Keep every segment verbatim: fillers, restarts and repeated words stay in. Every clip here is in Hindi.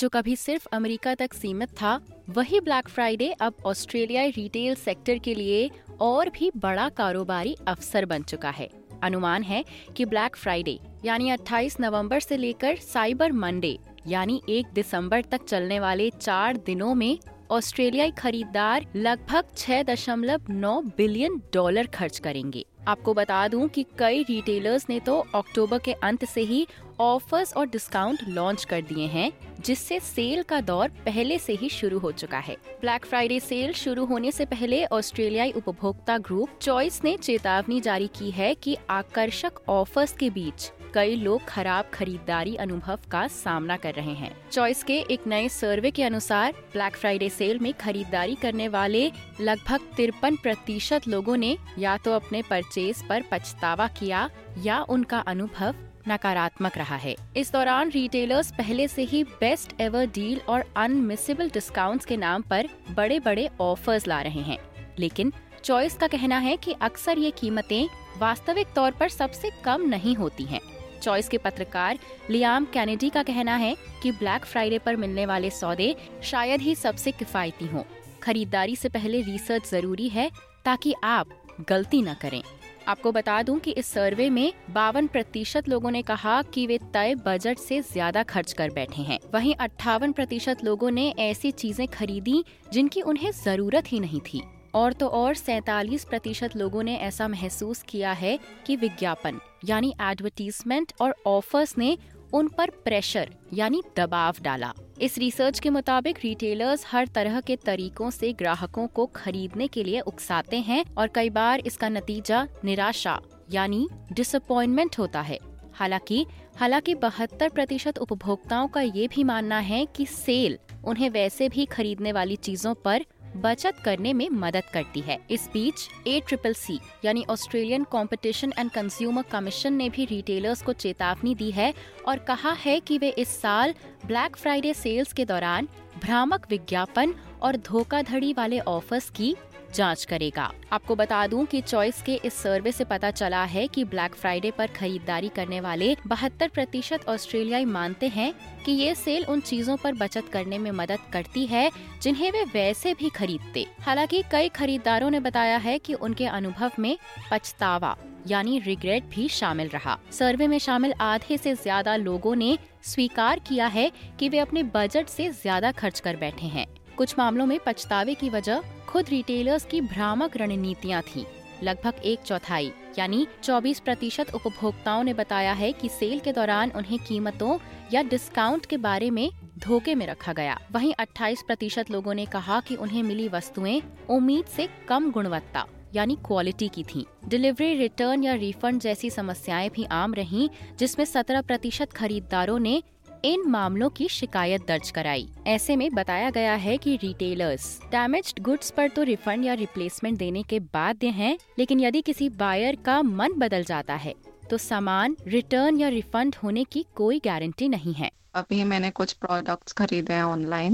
जो कभी सिर्फ अमेरिका तक सीमित था, वही ब्लैक फ्राइडे अब ऑस्ट्रेलियाई रिटेल सेक्टर के लिए और भी बड़ा कारोबारी अवसर बन चुका है। अनुमान है कि ब्लैक फ्राइडे यानी अट्ठाईस नवंबर से लेकर साइबर मंडे यानी एक दिसंबर तक चलने वाले चार दिनों में ऑस्ट्रेलियाई खरीदार लगभग छह दशमलव नौ बिलियन डॉलर खर्च करेंगे। आपको बता दूं कि कई रिटेलर्स ने तो अक्टूबर के अंत से ही ऑफर्स और डिस्काउंट लॉन्च कर दिए हैं, जिससे सेल का दौर पहले से ही शुरू हो चुका है। ब्लैक फ्राइडे सेल शुरू होने से पहले ऑस्ट्रेलियाई उपभोक्ता ग्रुप चॉइस ने चेतावनी जारी की है कि आकर्षक ऑफर्स के बीच कई लोग खराब खरीदारी अनुभव का सामना कर रहे हैं। चॉइस के एक नए सर्वे के अनुसार ब्लैक फ्राइडे सेल में खरीदारी करने वाले लगभग तिरपन प्रतिशत लोगों ने या तो अपने परचेज पर पछतावा किया या उनका अनुभव नकारात्मक रहा है। इस दौरान रिटेलर्स पहले से ही बेस्ट एवर डील और अनमिसेबल डिस्काउंट्स के नाम पर बड़े बड़े ऑफर्स ला रहे हैं, लेकिन चॉइस का कहना है कि अक्सर ये कीमतें वास्तविक तौर पर सबसे कम नहीं होती हैं। चॉइस के पत्रकार लियाम कैनेडी का कहना है कि ब्लैक फ्राइडे पर मिलने वाले सौदे शायद ही सबसे किफायती हों। खरीदारी से पहले रिसर्च जरूरी है ताकि आप गलती न करें। आपको बता दूं कि इस सर्वे में बावन प्रतिशत लोगों ने कहा कि वे तय बजट से ज्यादा खर्च कर बैठे हैं। वहीं अट्ठावन प्रतिशत लोगों ने ऐसी चीजें खरीदी जिनकी उन्हें जरूरत ही नहीं थी। और तो और सैतालीस प्रतिशत लोगों ने ऐसा महसूस किया है कि विज्ञापन यानी एडवर्टीजमेंट और ऑफर्स ने उन पर प्रेशर यानी दबाव डाला। इस रिसर्च के मुताबिक रिटेलर्स हर तरह के तरीकों से ग्राहकों को खरीदने के लिए उकसाते हैं और कई बार इसका नतीजा निराशा यानी डिसअपॉइंटमेंट होता है। हालांकि हालांकि बहत्तर प्रतिशत उपभोक्ताओं का ये भी मानना है कि सेल उन्हें वैसे भी खरीदने वाली चीजों पर बचत करने में मदद करती है। इस बीच ए ट्रिपल सी यानी Australian competition and consumer commission ने भी रिटेलर्स को चेतावनी दी है और कहा है कि वे इस साल ब्लैक फ्राइडे सेल्स के दौरान भ्रामक विज्ञापन और धोखाधड़ी वाले ऑफर्स की जांच करेगा। आपको बता दूं कि चॉइस के इस सर्वे से पता चला है कि ब्लैक फ्राइडे पर खरीदारी करने वाले बहत्तर प्रतिशत ऑस्ट्रेलियाई मानते हैं कि ये सेल उन चीजों पर बचत करने में मदद करती है जिन्हें वे वैसे भी खरीदते। हालांकि कई खरीदारों ने बताया है कि उनके अनुभव में पछतावा यानी रिग्रेट भी शामिल रहा। सर्वे में शामिल आधे से ज्यादा लोगों ने स्वीकार किया है कि वे अपने बजट से ज्यादा खर्च कर बैठे हैं। कुछ मामलों में पछतावे की वजह खुद रिटेलर्स की भ्रामक रणनीतियां थीं। लगभग एक चौथाई यानी चौबीस प्रतिशत उपभोक्ताओं ने बताया है कि सेल के दौरान उन्हें कीमतों या डिस्काउंट के बारे में धोखे में रखा गया। वहीं अट्ठाईस प्रतिशत लोगों ने कहा कि उन्हें मिली वस्तुएं उम्मीद से कम गुणवत्ता यानी क्वालिटी की थीं। डिलीवरी, रिटर्न या रिफंड जैसी समस्याएं भी आम रहीं, जिसमें सत्रह प्रतिशत खरीदारों ने इन मामलों की शिकायत दर्ज कराई। ऐसे में बताया गया है कि रिटेलर्स डैमेज्ड गुड्स पर तो रिफंड या रिप्लेसमेंट देने के बाध्य हैं, लेकिन यदि किसी बायर का मन बदल जाता है तो सामान रिटर्न या रिफंड होने की कोई गारंटी नहीं है। अभी मैंने कुछ प्रोडक्ट्स खरीदे हैं ऑनलाइन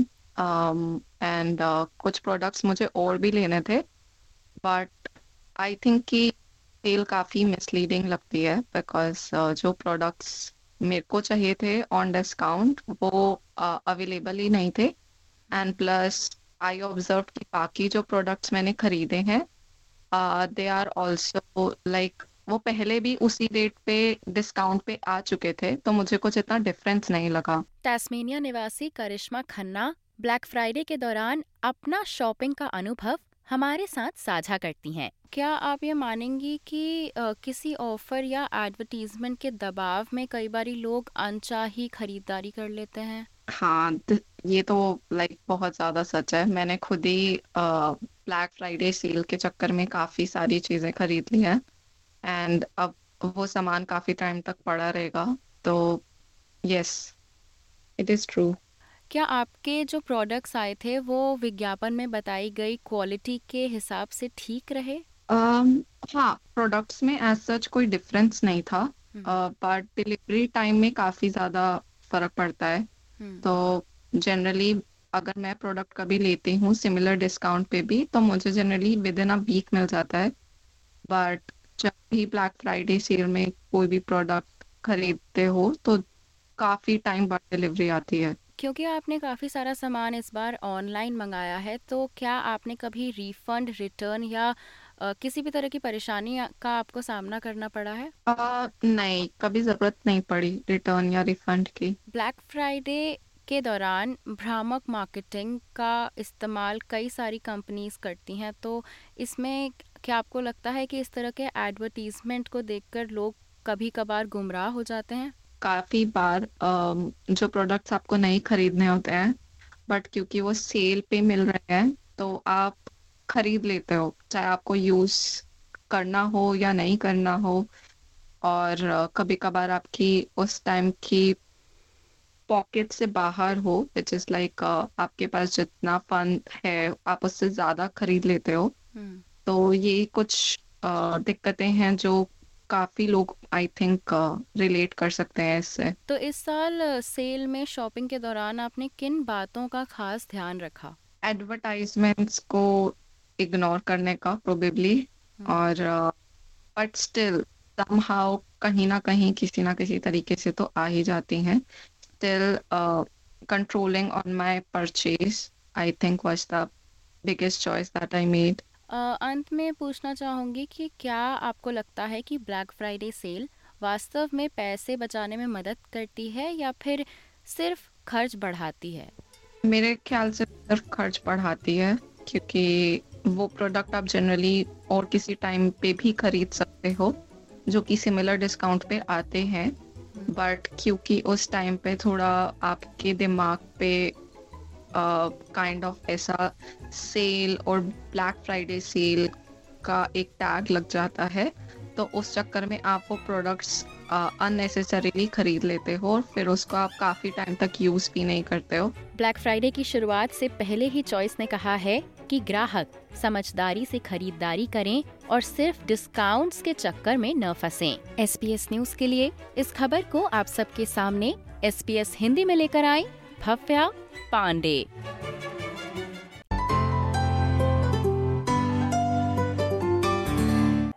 एंड कुछ प्रोडक्ट्स मुझे और भी लेने थे, बट आई थिंक कि सेल काफ़ी मिसलीडिंग लगती है बिकॉज uh, जो प्रोडक्ट्स मेरे को चाहिए थे ऑन डिस्काउंट वो अवेलेबल uh, ही नहीं थे। एंड प्लस आई ऑब्जर्व कि बाकी जो प्रोडक्ट्स मैंने खरीदे हैं दे आर ऑल्सो लाइक वो पहले भी उसी रेट पे डिस्काउंट पे आ चुके थे, तो मुझे कुछ इतना डिफरेंस नहीं लगा। टास्मेनिया निवासी करिश्मा खन्ना ब्लैक फ्राइडे के दौरान अपना शॉपिंग का अनुभव हमारे साथ साझा करती हैं। क्या आप ये मानेंगी कि आ, किसी ऑफर या एडवर्टीजमेंट के दबाव में कई बारी लोग अनचाही खरीदारी कर लेते हैं? हाँ, ये तो लाइक बहुत ज्यादा सच है। मैंने खुद ही ब्लैक फ्राइडे सेल के चक्कर में काफी सारी चीजें खरीद ली हैं एंड अब वो सामान काफी टाइम तक पड़ा रहेगा, तो यस इट इज ट्रू। क्या आपके जो प्रोडक्ट्स आए थे वो विज्ञापन में बताई गई क्वालिटी के हिसाब से ठीक रहे? um, हाँ, प्रोडक्ट्स में एज सच कोई डिफरेंस नहीं था, बट डिलीवरी टाइम में काफी ज्यादा फर्क पड़ता है। तो जनरली अगर मैं प्रोडक्ट कभी लेती हूँ सिमिलर डिस्काउंट पे भी, तो मुझे generally within a week मिल जाता है। बट जब भी ब्लैक फ्राइडे सेल में कोई भी प्रोडक्ट खरीदते हो तो काफी टाइम बाद डिलीवरी आती है। क्योंकि आपने काफ़ी सारा सामान इस बार ऑनलाइन मंगाया है, तो क्या आपने कभी रिफंड, रिटर्न या अ, किसी भी तरह की परेशानी आ- का आपको सामना करना पड़ा है? आ, नहीं, कभी जरूरत नहीं पड़ी रिटर्न या रिफंड की। ब्लैक फ्राइडे के दौरान भ्रामक मार्केटिंग का इस्तेमाल कई सारी कंपनीज करती हैं, तो इसमें क्या आपको लगता है कि इस तरह के एडवर्टीजमेंट को देखकर लोग कभी कभार गुमराह हो जाते हैं? काफी बार अम, जो प्रोडक्ट्स आपको नहीं खरीदने होते हैं, बट क्योंकि वो सेल पे मिल रहे हैं तो आप खरीद लेते हो, चाहे आपको यूज करना हो या नहीं करना हो। और कभी कभार आपकी उस टाइम की पॉकेट से बाहर हो, विच इज लाइक आपके पास जितना फंड है आप उससे ज्यादा खरीद लेते हो। हम्म। तो ये कुछ अ, दिक्कतें हैं जो काफी लोग आई थिंक रिलेट कर सकते हैं इससे। तो इस साल अ, सेल में शॉपिंग के दौरान आपने किन बातों का खास ध्यान रखा? एडवर्टाइजमेंट्स को इग्नोर करने का प्रोबेबली। हम्म। और बट स्टिल समहाउ कहीं ना कहीं किसी ना किसी तरीके से तो आ ही जाती हैं। Still controlling on my purchase I think was the biggest choice that I made. Uh, अंत में पूछना चाहूँगी कि क्या आपको लगता है कि ब्लैक फ्राइडे सेल वास्तव में पैसे बचाने में मदद करती है या फिर सिर्फ खर्च बढ़ाती है? मेरे ख्याल से सिर्फ खर्च बढ़ाती है, क्योंकि वो प्रोडक्ट आप जनरली और किसी टाइम पे भी खरीद सकते हो जो कि सिमिलर डिस्काउंट पे आते हैं। हम्म। बट क्योंकि उस टाइम पे थोड़ा आपके दिमाग पे काइंड ऑफ ऐसा सेल और ब्लैक फ्राइडे सेल का एक टैग लग जाता है, तो उस चक्कर में आप वो प्रोडक्ट्स अननेसेसरीली खरीद लेते हो और फिर उसको आप काफी टाइम तक यूज भी नहीं करते हो। ब्लैक फ्राइडे की शुरुआत से पहले ही चॉइस ने कहा है कि ग्राहक समझदारी से खरीदारी करें और सिर्फ डिस्काउंट्स के चक्कर में न फंसें। एस पी एस न्यूज के लिए इस खबर को आप सबके सामने एस पी एस हिंदी में लेकर आई भव्या पांडे।